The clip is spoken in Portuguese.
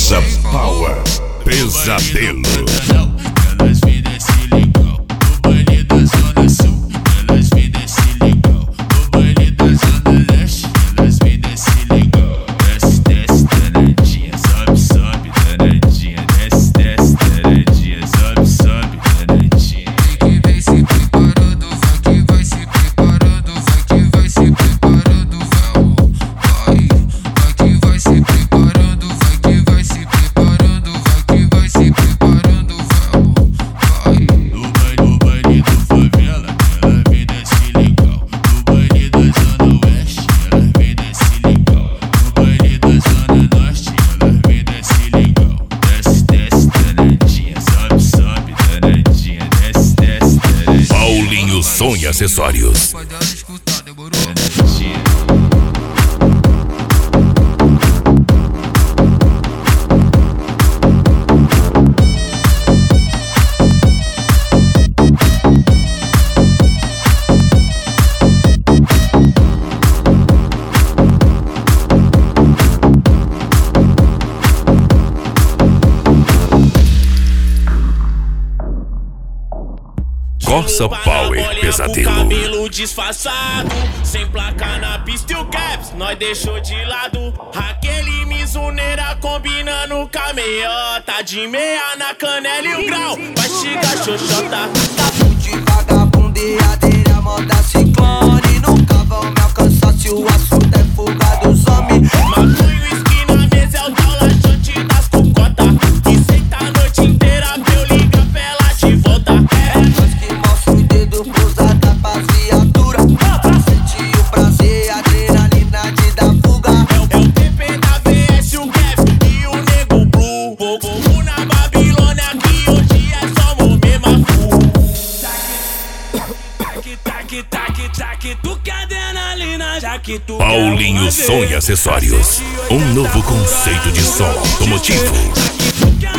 Força Power Pesadelo. Elas vêm desse legal no baile da Zona Sul. Elas vêm desse legal no baile da Zona Leste. Elas vêm desse legal. Desce, desce, danadinha. Sobe, sobe, danadinha. Desce, desce, danadinha. Sobe, sobe, danadinha. Que vem se preparando, vai que vai se preparando, vai que vai se preparando, vai que vai se preparando, vai que vai se preparando, vai que vai se preparando, vai. No baile do favela, ela vem desse legal. No baile da Zona Oeste, ela vem desse legal. No baile da Zona Norte, ela vem desse legal. Desce, desce, danadinha. Sobe, sobe, danadinha. Desce, desce, danadinha. Paulinho Som e Acessórios. Pode escutar, demorou? Força Power Pesadelo. Cabelo disfarçado, sem placa na pista e o caps nós deixou de lado. Aquele mizuneira combinando com a meiota, de meia na canela e o grau, vai chegar xoxota. De vagabundeadeira, moda ciclone. Nunca vão me alcançar se o assunto é fuga dos homens. Maconho, esquina, mesa, é o tal lajote das cocotas. E senta a noite inteira pra eu ligar pra ela de volta. Nós que mostra o dedo cruzado pras viaturas. Sente o prazer, adrenalina de dar fuga. É o TP da VS, o Caps e o Nego Blue. Fogo na Babilônia que hoje é só mover mafu. Tac, tac, tac, tu que adrenalina, já que tu Paulinho Som e Acessórios. Um novo conceito de som automotivo.